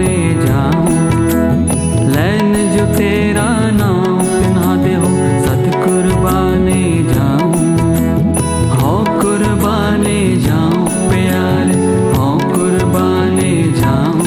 जाऊं, लैन जो तेरा नाम पिन्हा दे हो सद कुर्बाने जाऊं, हो कुर्बाने जाऊं प्यारे, हो कुर्बाने जाऊं।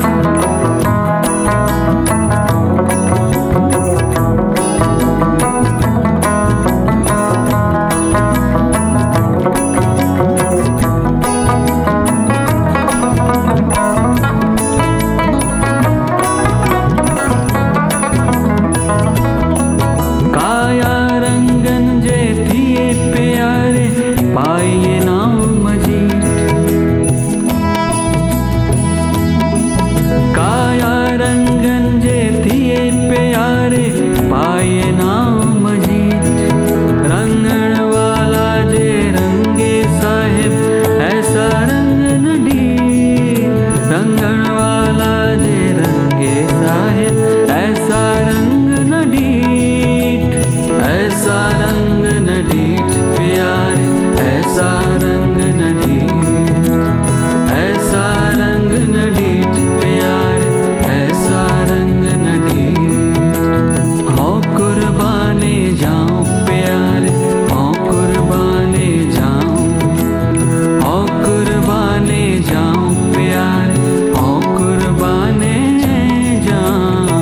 पाइए नाम जीत, काया रंगन जे थिए प्यारे पाइए नाम जीत, रंगण वाला जे रंगे साहिब ऐसा रंग न डी, रंगण वाला जे रंगे साहिब ऐसा रंग न डीठ, ऐसा रंग न डीठ प्यारे, ऐसा रंग न डीठ, ऐसा रंग न डीठ प्यारे, ऐसा रंग न डीठ। हो कुर्बाने जाऊं प्यारे, हो कुर्बाने जाऊं, हो कुर्बाने जाऊं प्यारे, हो कुर्बाने जाऊं।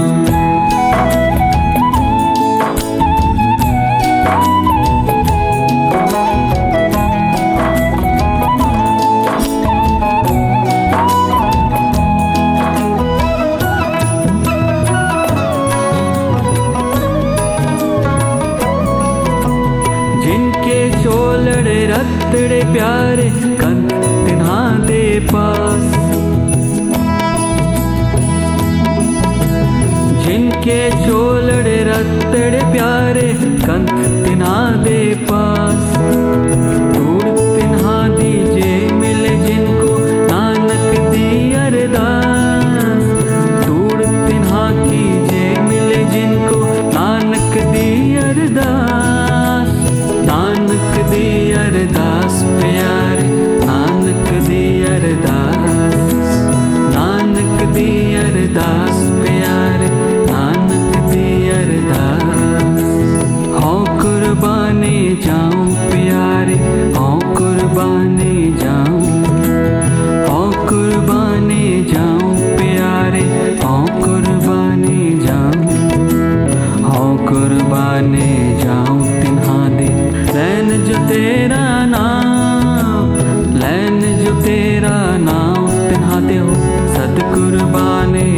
जिनके चोलड़े रतड़े प्यारे कंत तिन्हा दे पास, जिनके चोलड़े रतड़े प्यारे कंत तिन्हा दे पास, धूड़ तिन्हा दीजे मिले जिनको नानक दी अरदास, धूड़ तिन्हा कीजे मिले जिनको नानक दी अरदास, नानक दी अरदास प्यारे, नानक दी अरदास, नानक दी अरदास प्यारे, नानक दी अरदास। हो कुर्बाने जाऊं प्यारे, हो कुर्बाने जाऊं, हो कुर्बाने जाऊं प्यारे, हो कुर्बाने जाऊं, हो कुर्बाने जाऊं तिन्हा दे लैन जो तेरा नाम, लैन जो तेरा नाम तिन्हा दे हो सद कुर्बाने